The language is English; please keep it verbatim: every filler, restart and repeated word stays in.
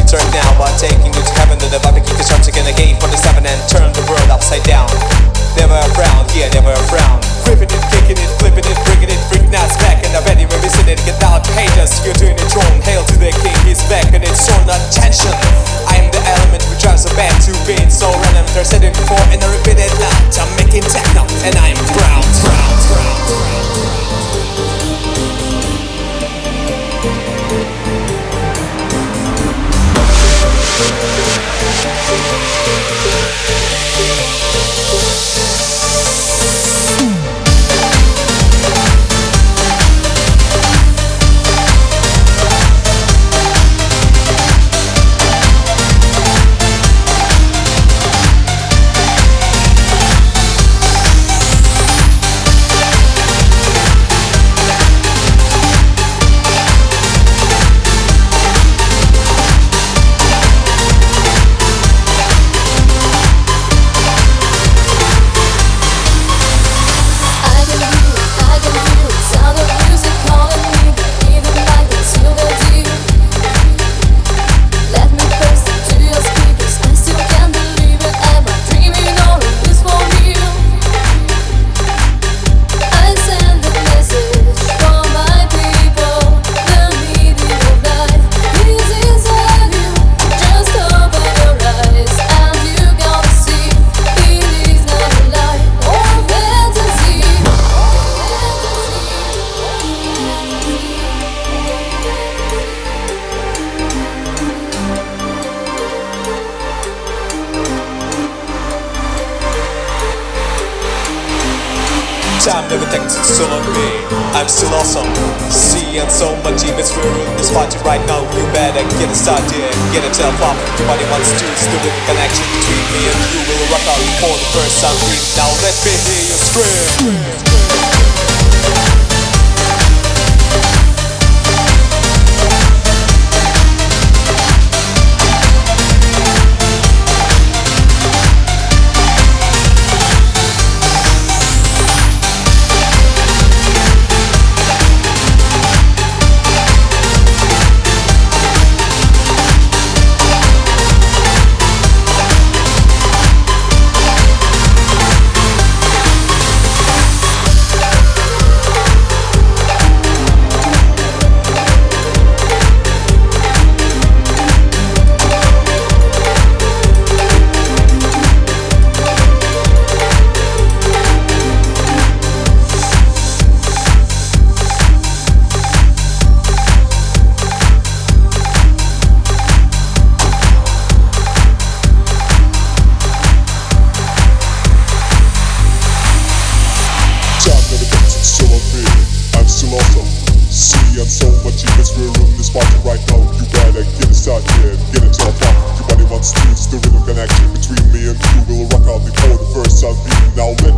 turn now by taking you to heaven. To the vibe keep constructing again again for the seven and turn the world upside down. Never a frown, yeah, never a frown. Gripping it, kicking it, flipping it, bringing it, freak nuts back in the venue, revisiting it, get out haters. You're doing it wrong, hail to the king, he's back and it's all not tension. I am the element which drives a band to being so random. They're said it before and I repeat it loud. I'm making techno and I'm proud, proud, proud, proud. Time never takes its toll on me. I'm still awesome. See and so much demons we're in this party right now. You better get it started, get it up up. Nobody wants to still the connection between me and you will rock out for the first time. Now let me hear you scream. So much demons we're in this party right now. You better get it started, get it top up. Everybody wants to, it's the rhythm connection between me and you will rock out before the first sound beat. Now let